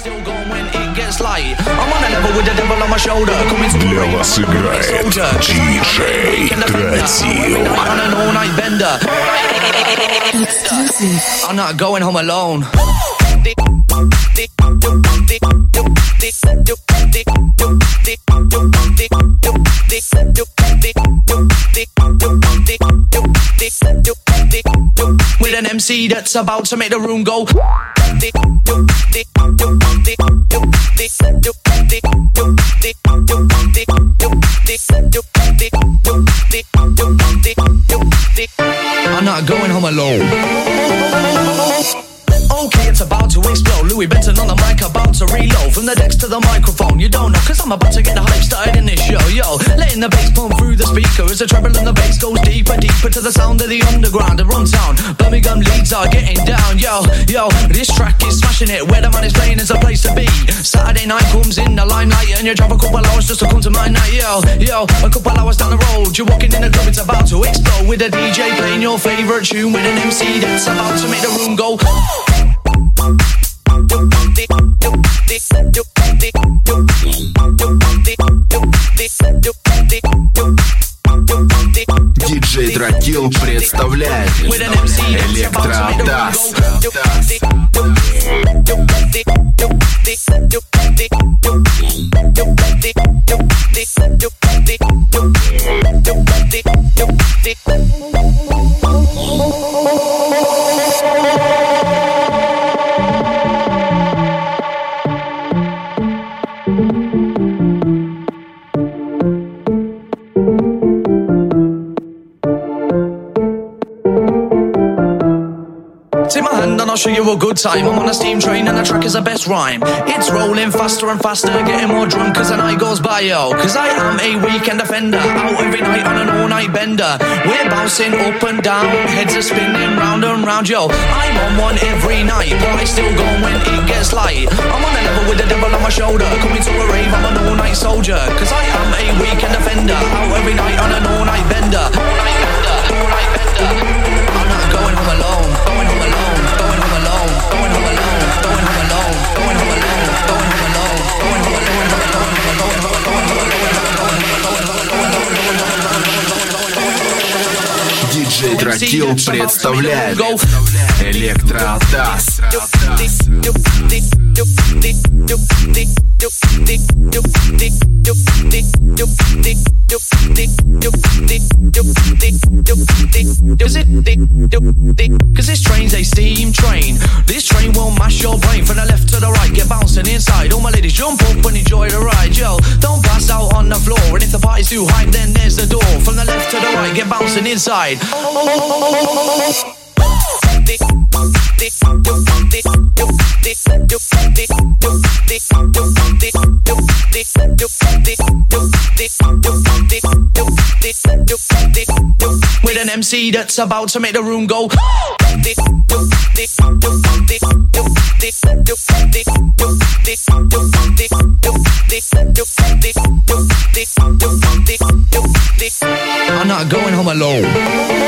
still going when it gets light. I'm on a level with the devil on my shoulder. Coming to Для вас играет DJ Тратил. On an all-night bender. I'm not going home alone. With an MC that's about to make the room go. I'm not going home alone. Okay, it's about to explode. Louis Benson on the mic, about to reload. From the decks to the microphone, you don't know, cause I'm about to get the hype started in this show. Yo, letting the bass pump through the speaker as the treble and the bass goes deeper, deeper to the sound of the underground. The run town, Birmingham Leeds are getting down. Yo, this track is smashing it. Where the man is playing is a place to be. Saturday night comes in the limelight and you drive a couple hours just to come to my night. Yo, a couple hours down the road, you're walking in the club, it's about to explode. With a DJ playing your favorite tune, with an MC that's about to make the room go. Диджей Тратил представляет Электродас. I'll show you a good time. I'm on a steam train and the track is the best rhyme. It's rolling faster and faster, getting more drunk as the night goes by, yo. Cause I am a weekend offender, out every night on an all-night bender. We're bouncing up and down, heads are spinning round and round, yo. I'm on one every night, but I still go when it gets light. I'm on a level with the devil on my shoulder, coming to a rave, I'm an all-night soldier. Cause I am a weekend offender, out every night on an all-night bender. All-night bender, all-night bender. I'm not going home alone, going home alone, going home alone, going home alone, going home alone, going home alone, going home alone, going home alone, going home alone. Диджей Тратил представляет Электродас. Cause this train's a steam train. This train will mash your brain from the left to the right. Get bouncing inside. All my ladies jump up and enjoy the ride. Yo, don't pass out on the floor. And if the party's too hype, then there's the door. From the left to the right, get bouncing inside. With an MC that's about to make the room go. I'm not going home alone.